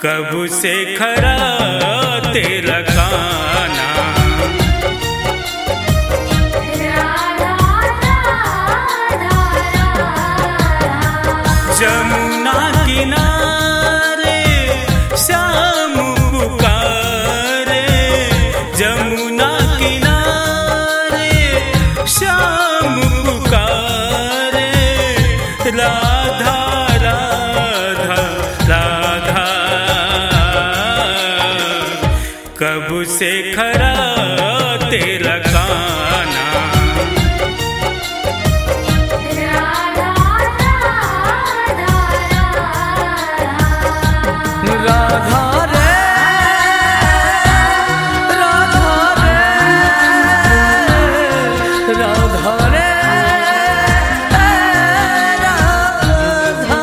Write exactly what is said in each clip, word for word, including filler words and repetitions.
कब से खरा तेरा गाना, जमुना किनारे श्याम पुकारे, जमुना किनारे श्याम पुकारे, राधा राधा राधा। कब से खरा तेरा गाना, राधा रे राधा रे राधा रे राधा।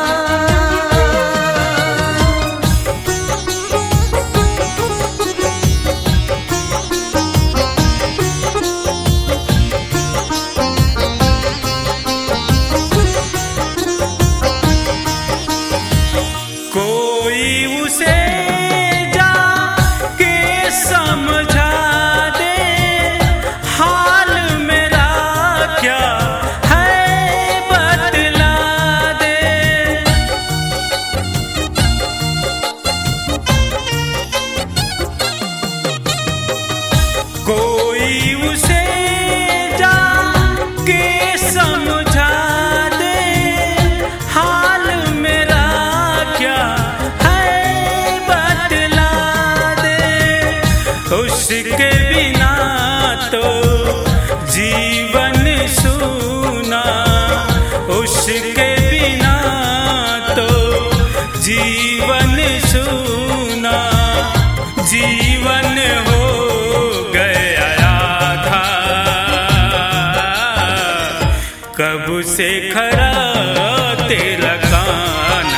कोई उसे जाके समझा दे, हाल मेरा क्या है बतला दे। कोई उसे जाके समझा दे, हाल मेरा क्या है बतला दे। उसके बिना तो जीवन सूना, उसके बिना तो जीवन सूना, जीवन हो गया आधा। कब से खरा तेरा गाना,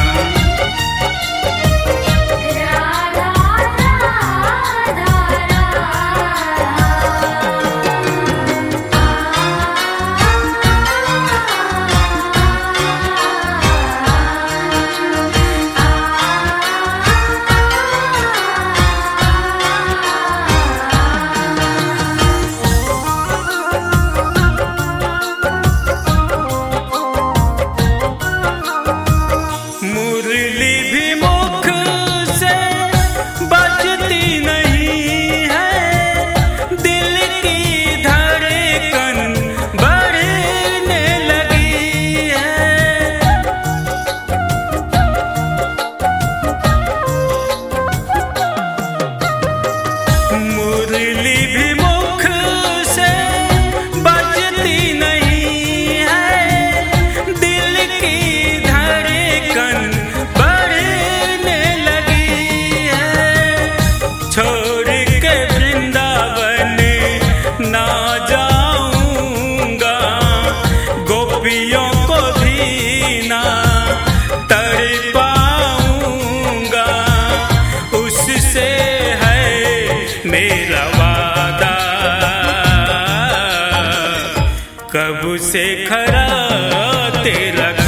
मुरली भी मुख से बजती नहीं है, दिल की धड़कन बढ़ने लगी है। मुरली भी मुख से बजती नहीं है, दिल की धड़कन बढ़ने लगी है। छोड़ के वृंदावन ना जाऊंगा, गोपियों को भी ना तड़ पाऊंगा, उससे है मेरा वादा। कब से खरा तेरा